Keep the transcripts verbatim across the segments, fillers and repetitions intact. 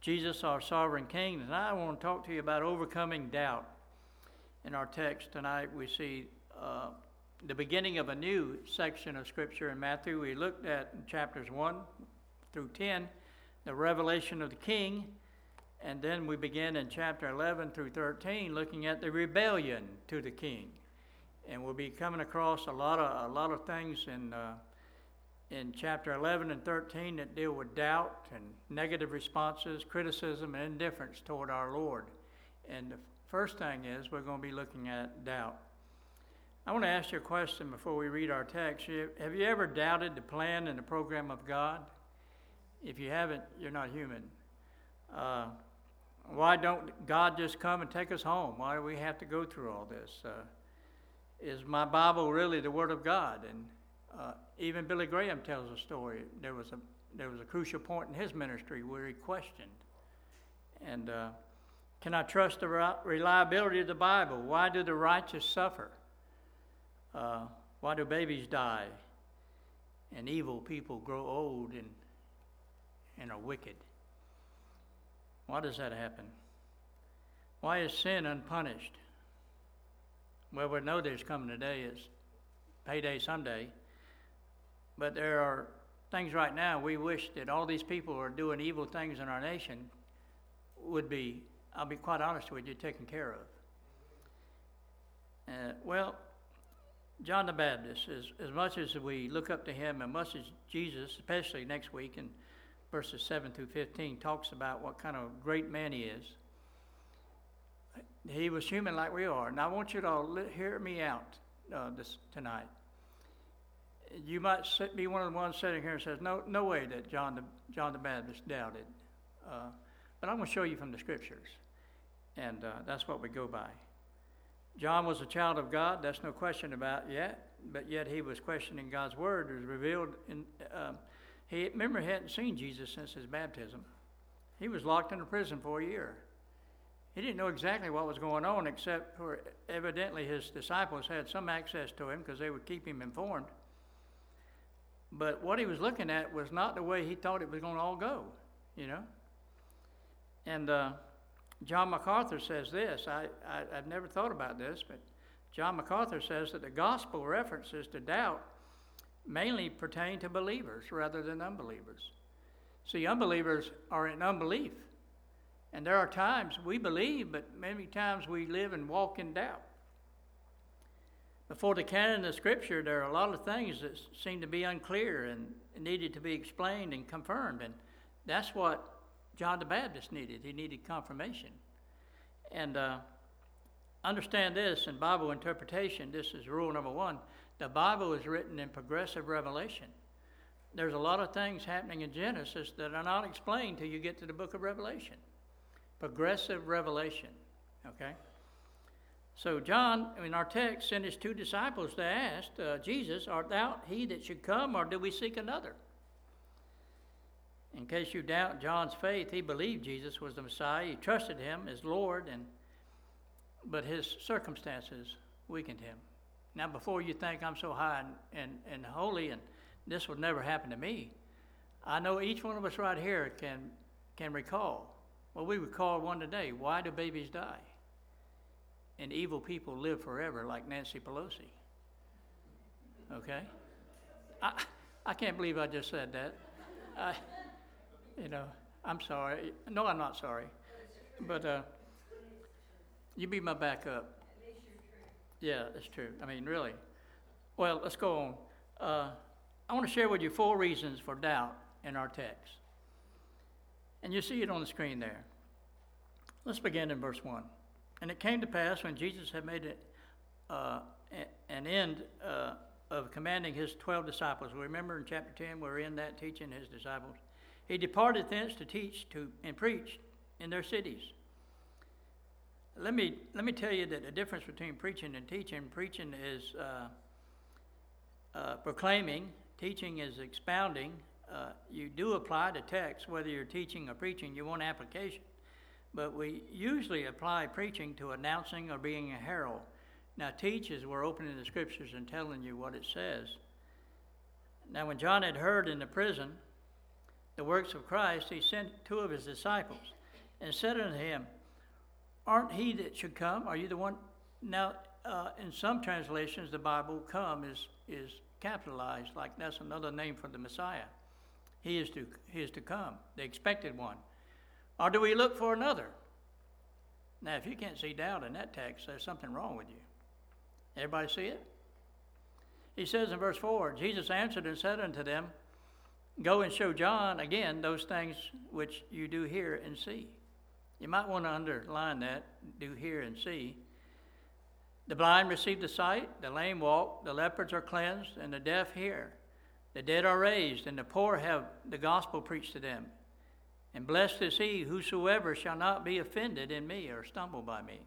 Jesus, our sovereign King. And I want to talk to you about overcoming doubt. In our text tonight, we see uh, the beginning of a new section of Scripture in Matthew. We looked at in chapters one through ten, the revelation of the King. And then we begin in chapter eleven through thirteen, looking at the rebellion to the King. And we'll be coming across a lot of a lot of things in uh, in chapter eleven and thirteen that deal with doubt and negative responses, criticism, and indifference toward our Lord. And the first thing is we're going to be looking at doubt. I want to ask you a question before we read our text. Have you ever doubted the plan and the program of God? If you haven't, you're not human. Uh, why don't God just come and take us home? Why do we have to go through all this? Uh, is my Bible really the Word of God? And Uh, even Billy Graham tells a story. There was a there was a crucial point in his ministry where he questioned. And uh, can I trust the re- reliability of the Bible? Why do the righteous suffer? Uh, why do babies die? And evil people grow old and and are wicked. Why does that happen? Why is sin unpunished? Well, we know there's coming a day. It's payday someday. But there are things right now we wish that all these people who are doing evil things in our nation would be, I'll be quite honest with you, taken care of. Uh, well, John the Baptist, as, as much as we look up to him, and much as Jesus, especially next week in verses seven through fifteen, talks about what kind of great man he is, he was human like we are. And I want you to all li- hear me out uh, this tonight. You might sit, be one of the ones sitting here and says, no no way that John the, John the Baptist doubted. Uh, but I'm going to show you from the Scriptures. And uh, that's what we go by. John was a child of God, that's no question about yet. But yet he was questioning God's Word. It was revealed. In, uh, he Remember, he hadn't seen Jesus since his baptism. He was locked in a prison for a year. He didn't know exactly what was going on, except for evidently his disciples had some access to him because they would keep him informed. But what he was looking at was not the way he thought it was going to all go, you know. And uh, John MacArthur says this. I, I, I've never thought about this, but John MacArthur says that the gospel references to doubt mainly pertain to believers rather than unbelievers. See, unbelievers are in unbelief. And there are times we believe, but many times we live and walk in doubt. Before the canon of Scripture, there are a lot of things that seem to be unclear and needed to be explained and confirmed. And that's what John the Baptist needed. He needed confirmation. And uh, understand this, in Bible interpretation, this is rule number one. The Bible is written in progressive revelation. There's a lot of things happening in Genesis that are not explained till you get to the book of Revelation. Progressive revelation, okay? So John, in our text, sent his two disciples to ask uh, Jesus, art thou he that should come, or do we seek another? In case you doubt John's faith, he believed Jesus was the Messiah. He trusted him as Lord, and but his circumstances weakened him. Now, before you think I'm so high and, and, and holy and this would never happen to me, I know each one of us right here can can recall. Well, we recall one today. Why do babies die? And evil people live forever, like Nancy Pelosi. Okay? I I can't believe I just said that. I, you know, I'm sorry. No, I'm not sorry. But uh, you be my backup. Yeah, that's true. I mean, really. Well, let's go on. Uh, I want to share with you four reasons for doubt in our text. And you see it on the screen there. Let's begin in verse one. And it came to pass when Jesus had made it, uh, an end uh, of commanding his twelve disciples. Remember in chapter ten, we're in that teaching his disciples. He departed thence to teach to and preach in their cities. Let me let me tell you that the difference between preaching and teaching. Preaching is uh, uh, proclaiming. Teaching is expounding. Uh, you do apply the text, whether you're teaching or preaching. You want application. But we usually apply preaching to announcing or being a herald. Now, teach is we're opening the Scriptures and telling you what it says. Now, when John had heard in the prison the works of Christ, he sent two of his disciples and said unto him, Aren't he that should come? Are you the one? Now, uh, in some translations, the Bible come is, is capitalized, like that's another name for the Messiah. He is to, he is to come, the expected one. Or do we look for another? Now, if you can't see doubt in that text, there's something wrong with you. Everybody see it? He says in verse four, Jesus answered and said unto them, Go and show John again those things which you do hear and see. You might want to underline that, do hear and see. The blind receive the sight, the lame walk, the lepers are cleansed, and the deaf hear. The dead are raised, and the poor have the gospel preached to them. And blessed is he whosoever shall not be offended in me or stumble by me.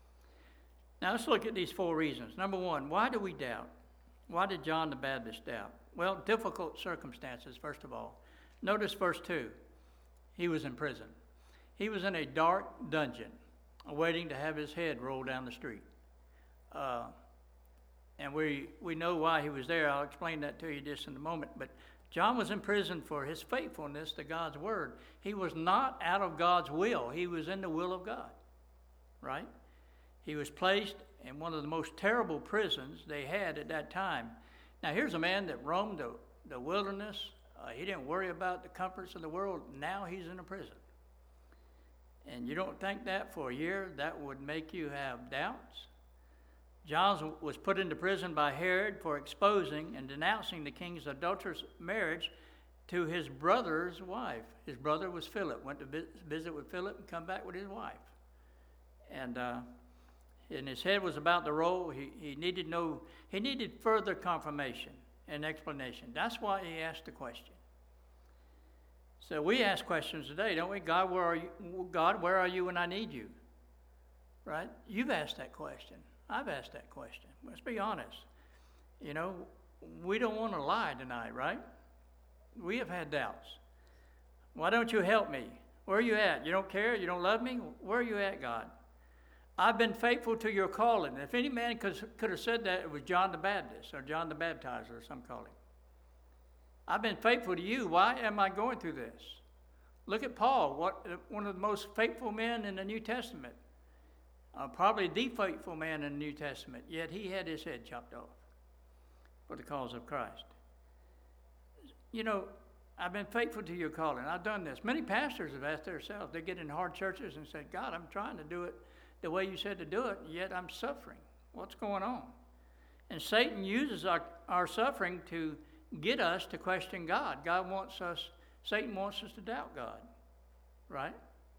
Now let's look at these four reasons. Number one, why do we doubt? Why did John the Baptist doubt? Well, difficult circumstances, first of all. Notice verse two. He was in prison. He was in a dark dungeon, awaiting to have his head rolled down the street. Uh, and we, we know why he was there. I'll explain that to you just in a moment. But John was in prison for his faithfulness to God's word. He was not out of God's will. He was in the will of God, right? He was placed in one of the most terrible prisons they had at that time. Now, here's a man that roamed the, the wilderness. Uh, he didn't worry about the comforts of the world. Now he's in a prison. And you don't think that for a year that would make you have doubts? John was put into prison by Herod for exposing and denouncing the king's adulterous marriage to his brother's wife. His brother was Philip, went to visit with Philip and come back with his wife. And uh, and his head was about to roll. He, he needed no, he needed further confirmation and explanation. That's why he asked the question. So we ask questions today, don't we? God, where are you? God, where are you when I need you? Right? You've asked that question. I've asked that question. Let's be honest. You know, we don't want to lie tonight, right? We have had doubts. Why don't you help me? Where are you at? You don't care? You don't love me? Where are you at, God? I've been faithful to your calling. If any man could, could have said that, it was John the Baptist or John the Baptizer or some call him. I've been faithful to you. Why am I going through this? Look at Paul, what, one of the most faithful men in the New Testament. Uh, probably the faithful man in the New Testament, yet he had his head chopped off for the cause of Christ. You know, I've been faithful to your calling. I've done this. Many pastors have asked themselves. They get in hard churches and say, God, I'm trying to do it the way you said to do it, yet I'm suffering. What's going on? And Satan uses our, our suffering to get us to question God. God wants us, Satan wants us to doubt God, right?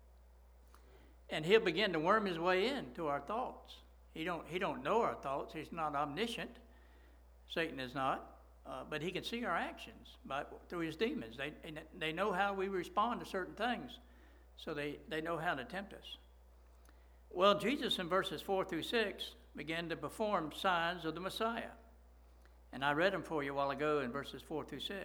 And he'll begin to worm his way into our thoughts. He don't, he don't know our thoughts. He's not omniscient. Satan is not. Uh, but he can see our actions by, through his demons. They, they know how we respond to certain things, so they, they know how to tempt us. Well, Jesus in verses four through six began to perform signs of the Messiah. And I read them for you a while ago in verses four through six.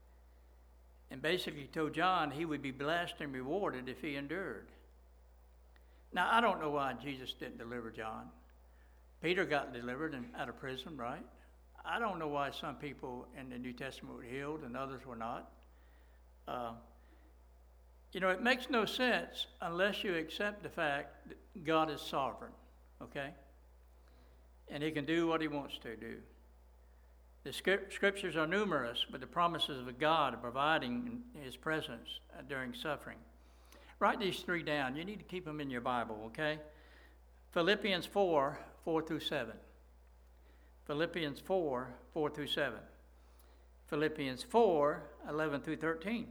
And basically told John he would be blessed and rewarded if he endured. Now, I don't know why Jesus didn't deliver John. Peter got delivered and out of prison, right? I don't know why some people in the New Testament were healed and others were not. Uh, you know, it makes no sense unless you accept the fact that God is sovereign, okay? And he can do what he wants to do. The scriptures are numerous, but the promises of God of providing his presence during suffering. Write these three down. You need to keep them in your Bible, okay? Philippians four, four through seven. Philippians four, four through seven. Philippians four, eleven through thirteen.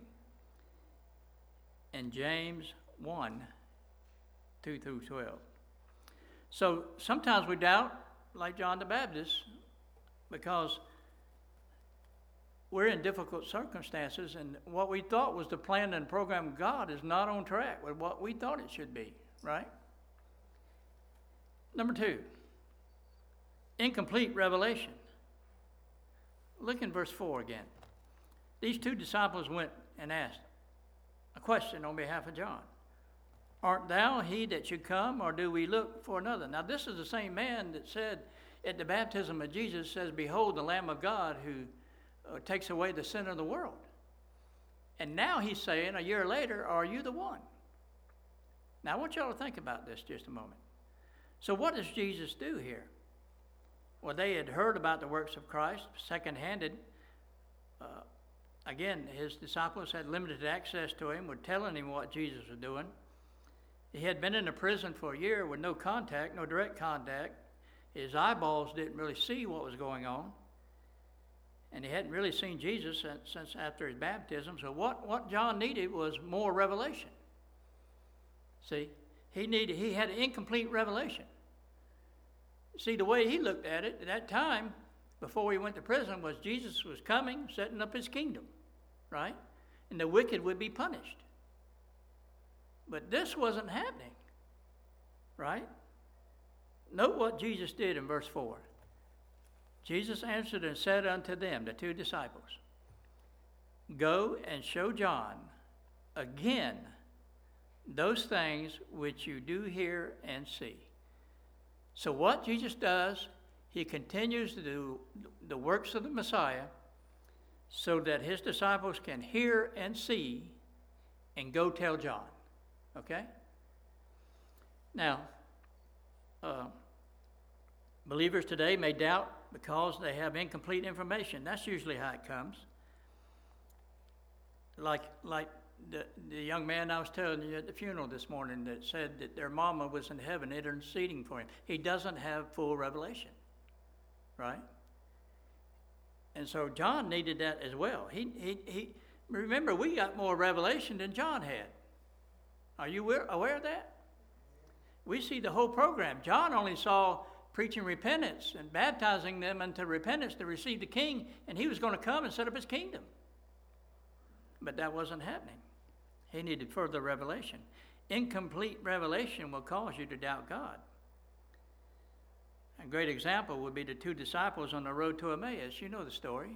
And James one, two through twelve. So sometimes we doubt, like John the Baptist, because we're in difficult circumstances, and what we thought was the plan and program of God is not on track with what we thought it should be, right? Number two, incomplete revelation. Look in verse four again. These two disciples went and asked a question on behalf of John. Art thou he that should come, or do we look for another? Now, this is the same man that said at the baptism of Jesus, says, Behold, the Lamb of God who uh, takes away the sin of the world. And now he's saying, a year later, are you the one? Now, I want y'all to think about this just a moment. So what does Jesus do here? Well, they had heard about the works of Christ, second-handed. Uh, again, his disciples had limited access to him, were telling him what Jesus was doing. He had been in a prison for a year with no contact, no direct contact. His eyeballs didn't really see what was going on. And he hadn't really seen Jesus since, since after his baptism. So what, what John needed was more revelation. See, he needed he had an incomplete revelation. See, the way he looked at it at that time, before he went to prison, was Jesus was coming, setting up his kingdom, right? And the wicked would be punished. But this wasn't happening, right? Note what Jesus did in verse four. Jesus answered and said unto them, the two disciples, go and show John again those things which you do hear and see. So what Jesus does, he continues to do the works of the Messiah so that his disciples can hear and see and go tell John. Okay? Now, uh, believers today may doubt because they have incomplete information. That's usually how it comes. Like like the, the young man I was telling you at the funeral this morning that said that their mama was in heaven interceding for him. He doesn't have full revelation, right? And so John needed that as well. He he he. Remember, we got more revelation than John had. Are you aware, aware of that? We see the whole program. John only saw preaching repentance and baptizing them into repentance to receive the king, and he was going to come and set up his kingdom. But that wasn't happening. He needed further revelation. Incomplete revelation will cause you to doubt God. A great example would be the two disciples on the road to Emmaus. You know the story.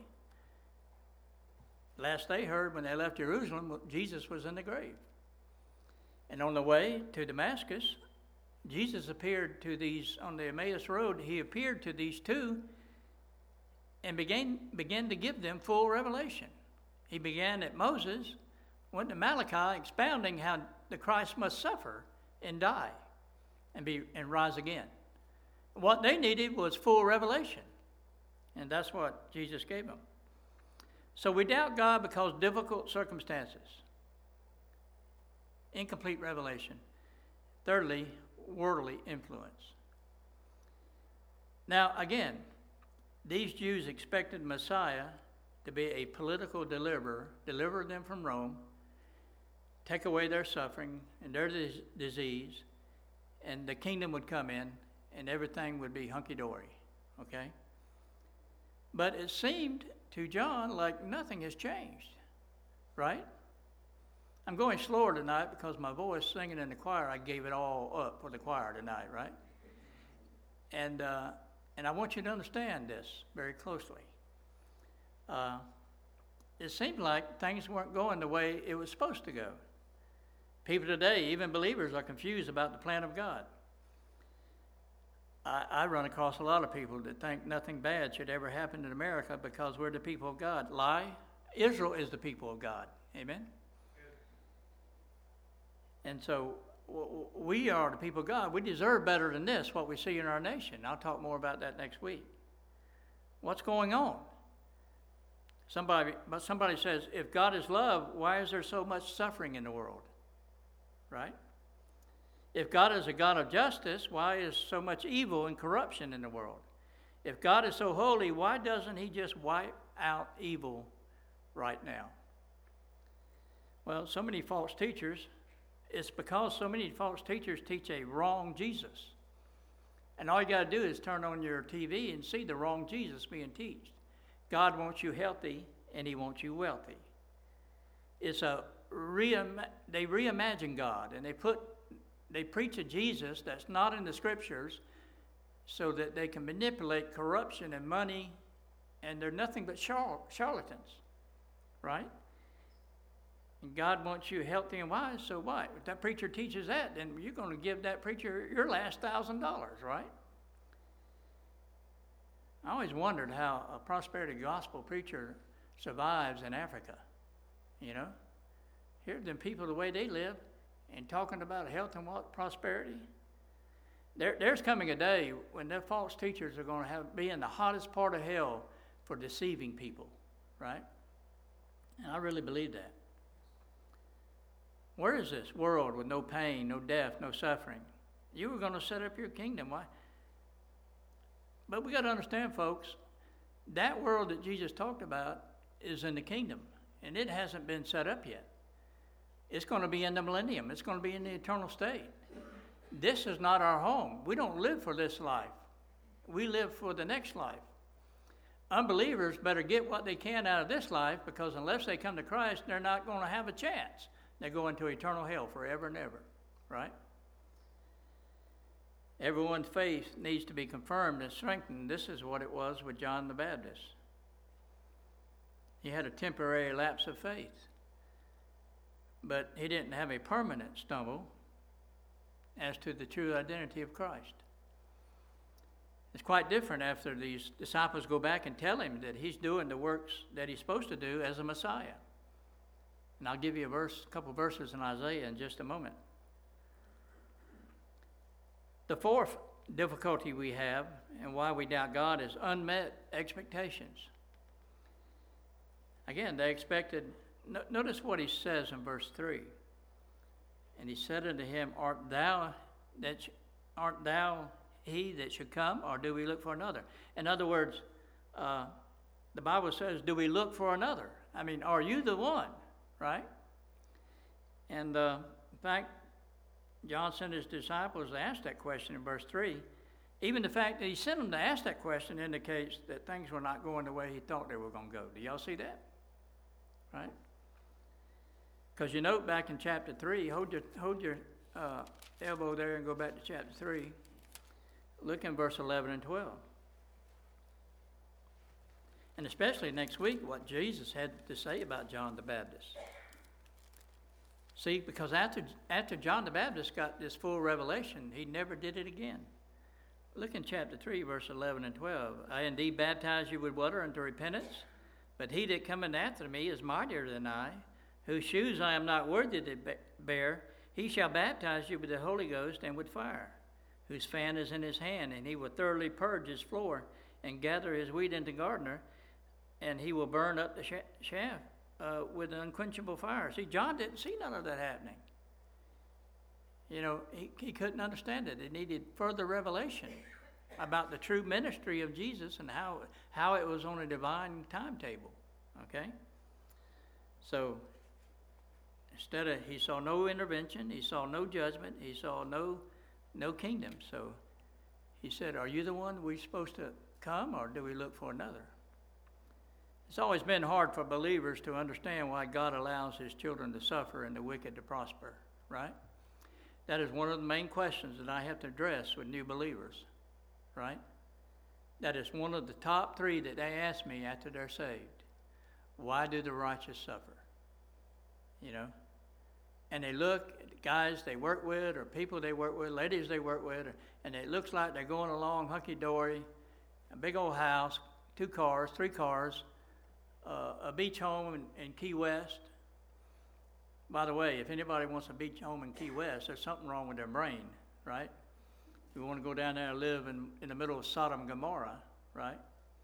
Last they heard when they left Jerusalem, Jesus was in the grave. And on the way to Damascus, Jesus appeared to these, on the Emmaus road, he appeared to these two and began, began to give them full revelation. He began at Moses, went to Malachi, expounding how the Christ must suffer and die and be and rise again. What they needed was full revelation, and that's what Jesus gave them. So we doubt God because difficult circumstances, incomplete revelation. Thirdly, worldly influence. Now, again, these Jews expected Messiah to be a political deliverer, deliver them from Rome, take away their suffering and their dis- disease, and the kingdom would come in, and everything would be hunky-dory, okay? But it seemed to John like nothing has changed, right? I'm going slower tonight because my voice singing in the choir, I gave it all up for the choir tonight, right? And uh, and I want you to understand this very closely. Uh, it seemed like things weren't going the way it was supposed to go. People today, even believers, are confused about the plan of God. I, I run across a lot of people that think nothing bad should ever happen in America because we're the people of God. Lie. Israel is the people of God. Amen? And so w- we are the people of God. We deserve better than this, what we see in our nation. I'll talk more about that next week. What's going on? Somebody, but somebody says, if God is love, why is there so much suffering in the world? Right? If God is a God of justice, why is so much evil and corruption in the world? If God is so holy, why doesn't he just wipe out evil right now? Well, so many false teachers, it's because so many false teachers teach a wrong Jesus. And all you got to do is turn on your T V and see the wrong Jesus being taught. God wants you healthy, and he wants you wealthy. It's a reim- they reimagine God, and they put they preach a Jesus that's not in the scriptures so that they can manipulate corruption and money, and they're nothing but char- charlatans, right? And God wants you healthy and wise, so what? If that preacher teaches that, then you're going to give that preacher your last thousand dollars, right? I always wondered how a prosperity gospel preacher survives in Africa, you know? Here, them people, the way they live, and talking about health and what prosperity. There, there's coming a day when their false teachers are going to have be in the hottest part of hell for deceiving people, right? And I really believe that. Where is this world with no pain, no death, no suffering? You were going to set up your kingdom. Why? But we got to understand, folks, that world that Jesus talked about is in the kingdom, and it hasn't been set up yet. It's going to be in the millennium. It's going to be in the eternal state. This is not our home. We don't live for this life. We live for the next life. Unbelievers better get what they can out of this life, because unless they come to Christ, they're not going to have a chance. They go into eternal hell forever and ever, right? Everyone's faith needs to be confirmed and strengthened. This is what it was with John the Baptist. He had a temporary lapse of faith, but he didn't have a permanent stumble as to the true identity of Christ. It's quite different after these disciples go back and tell him that he's doing the works that he's supposed to do as a Messiah. And I'll give you a verse, a couple verses in Isaiah in just a moment. The fourth difficulty we have and why we doubt God is unmet expectations. Again, they expected, no, notice what he says in verse three. And he said unto him, Art thou that sh- art thou he that should come, or do we look for another? In other words, uh, the Bible says, do we look for another? I mean, are you the one, right? And uh, in fact, John sent his disciples to ask that question in verse three. Even the fact that he sent them to ask that question indicates that things were not going the way he thought they were going to go. Do y'all see that? Right? Because you note back in chapter three, hold your, hold your uh, elbow there and go back to chapter three. Look in verse eleven and twelve. And especially next week, what Jesus had to say about John the Baptist. See, because after, after John the Baptist got this full revelation, he never did it again. Look in chapter three, verse eleven and twelve. I indeed baptize you with water unto repentance, but he that cometh after me is mightier than I, whose shoes I am not worthy to bear. He shall baptize you with the Holy Ghost and with fire, whose fan is in his hand, and he will thoroughly purge his floor and gather his wheat into gardener, and he will burn up the shaft uh, with an unquenchable fire. See, John didn't see none of that happening. You know, he, he couldn't understand it. It needed further revelation about the true ministry of Jesus and how, how it was on a divine timetable, okay? So, instead of, he saw no intervention, he saw no judgment, he saw no no kingdom. So he said, are you the one we're supposed to come, or do we look for another? It's always been hard for believers to understand why God allows his children to suffer and the wicked to prosper, right? That is one of the main questions that I have to address with new believers, right? That is one of the top three that they ask me after they're saved. Why do the righteous suffer? You know? And they look at the guys they work with, or people they work with, ladies they work with, and it looks like they're going along hunky-dory, a big old house, two cars, three cars, uh, a beach home in, in Key West. By the way, if anybody wants a beach home in Key West, there's something wrong with their brain, right? You want to go down there and live in, in the middle of Sodom and Gomorrah, right?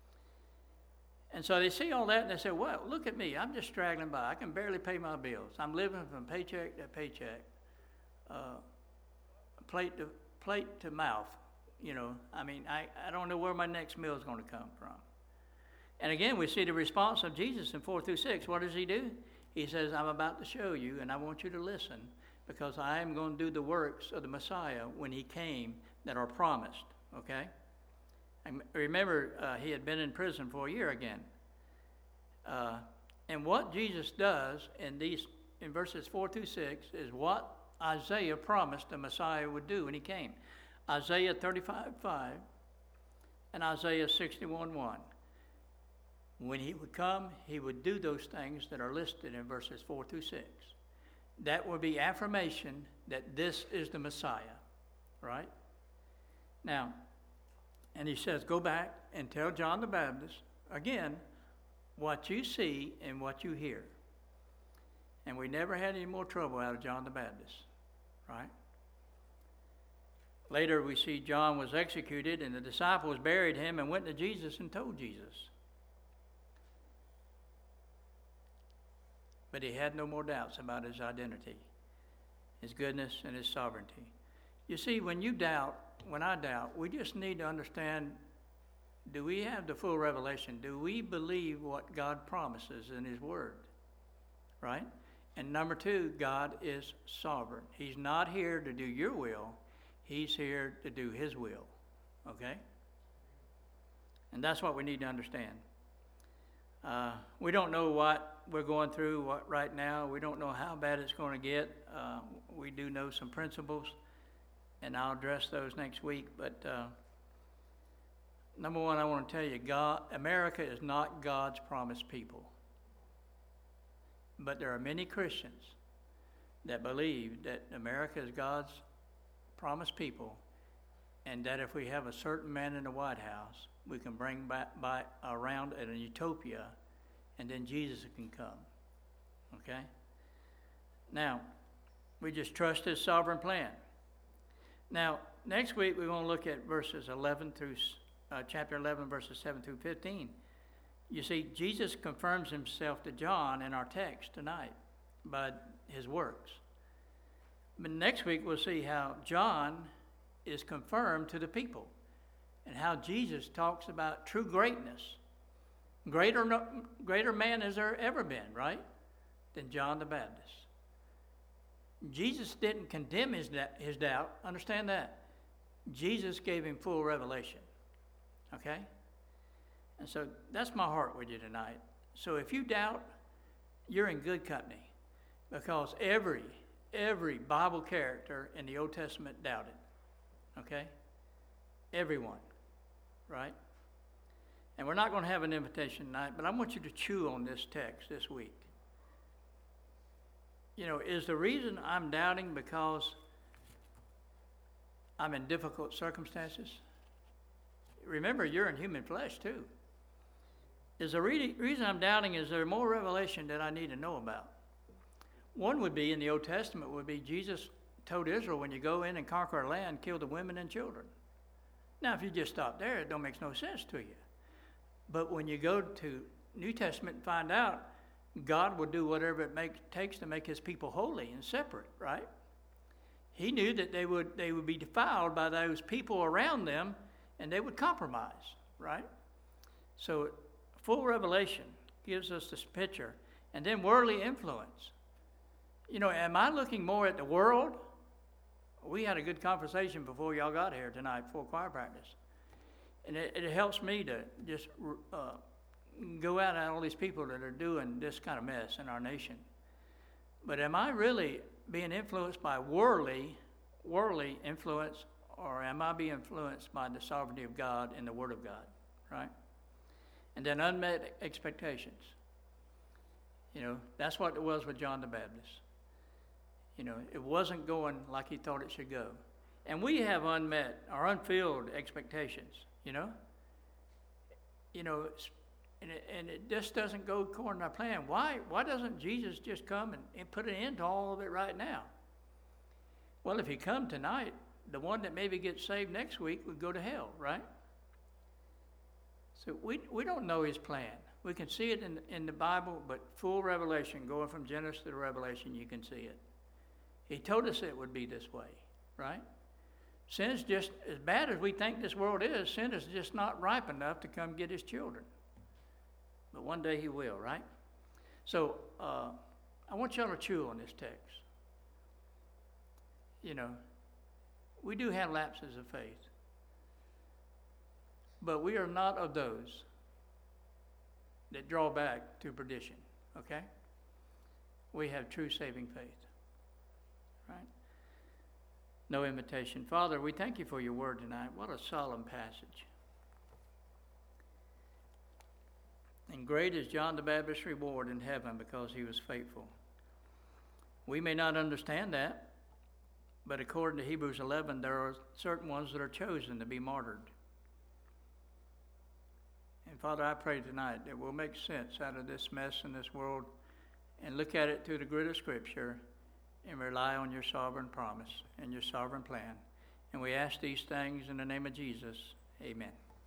And so they see all that and they say, well, look at me. I'm just straggling by. I can barely pay my bills. I'm living from paycheck to paycheck, uh, plate to plate to mouth. You know, I mean, I, I don't know where my next meal is going to come from. And again, we see the response of Jesus in four through six. What does he do? He says, I'm about to show you, and I want you to listen, because I am going to do the works of the Messiah when he came that are promised, okay? And remember, uh, he had been in prison for a year again. Uh, and what Jesus does in these in verses four through six is what Isaiah promised the Messiah would do when he came. Isaiah thirty-five five and Isaiah sixty-one one. When he would come, he would do those things that are listed in verses four through six. That would be affirmation that this is the Messiah, right? Now, and he says, go back and tell John the Baptist, again, what you see and what you hear. And we never had any more trouble out of John the Baptist, right? Later we see John was executed, and the disciples buried him and went to Jesus and told Jesus. But he had no more doubts about his identity, his goodness, and his sovereignty. You see, when you doubt, when I doubt, we just need to understand, do we have the full revelation? Do we believe what God promises in his word? Right? And number two, God is sovereign. He's not here to do your will. He's here to do his will. Okay? And that's what we need to understand. Uh, we don't know what we're going through what, right now. We don't know how bad it's going to get. Uh, we do know some principles, and I'll address those next week. But uh, number one, I want to tell you, God, America is not God's promised people. But there are many Christians that believe that America is God's promised people, and that if we have a certain man in the White House, we can bring back by around at a utopia, and then Jesus can come. Okay? Now, we just trust his sovereign plan. Now, next week we're going to look at verses eleven through uh, chapter eleven, verses seven through fifteen. You see, Jesus confirms himself to John in our text tonight by his works. But next week we'll see how John is confirmed to the people, and how Jesus talks about true greatness. Greater, no, greater man has there ever been, right, than John the Baptist. Jesus didn't condemn his, his doubt. Understand that. Jesus gave him full revelation. Okay? And so that's my heart with you tonight. So if you doubt, you're in good company, because every, every Bible character in the Old Testament doubted. Okay? Everyone. Right? And we're not going to have an invitation tonight, but I want you to chew on this text this week. You know, is the reason I'm doubting because I'm in difficult circumstances? Remember, you're in human flesh too. Is the re- reason I'm doubting, is there more revelation that I need to know about? One would be, in the Old Testament, would be Jesus told Israel, when you go in and conquer a land, kill the women and children. Now, if you just stop there, it don't make no sense to you. But when you go to New Testament and find out, God will do whatever it make, takes to make his people holy and separate, right? He knew that they would they would be defiled by those people around them, and they would compromise, right? So full revelation gives us this picture. And then worldly influence. You know, am I looking more at the world? We had a good conversation before y'all got here tonight, before choir practice. And it, it helps me to just uh, go out at all these people that are doing this kind of mess in our nation. But am I really being influenced by worldly, worldly influence, or am I being influenced by the sovereignty of God and the Word of God, right? And then unmet expectations. You know, that's what it was with John the Baptist. You know, it wasn't going like he thought it should go. And we have unmet or unfilled expectations, you know. You know, and it, and it just doesn't go according to our plan. Why, why doesn't Jesus just come and, and put an end to all of it right now? Well, if he come tonight, the one that maybe gets saved next week would go to hell, right? So we we don't know his plan. We can see it in, in the Bible, but full revelation, going from Genesis to Revelation, you can see it. He told us it would be this way, right? Sin is just, as bad as we think this world is, sin is just not ripe enough to come get his children. But one day he will, right? So uh, I want y'all to chew on this text. You know, we do have lapses of faith, but we are not of those that draw back to perdition, okay? We have true saving faith, right? No invitation. Father, we thank you for your word tonight. What a solemn passage. And great is John the Baptist's reward in heaven because he was faithful. We may not understand that, but according to Hebrews eleven, there are certain ones that are chosen to be martyred. And Father, I pray tonight that we'll make sense out of this mess in this world, and look at it through the grid of Scripture and rely on your sovereign promise and your sovereign plan. And we ask these things in the name of Jesus. Amen.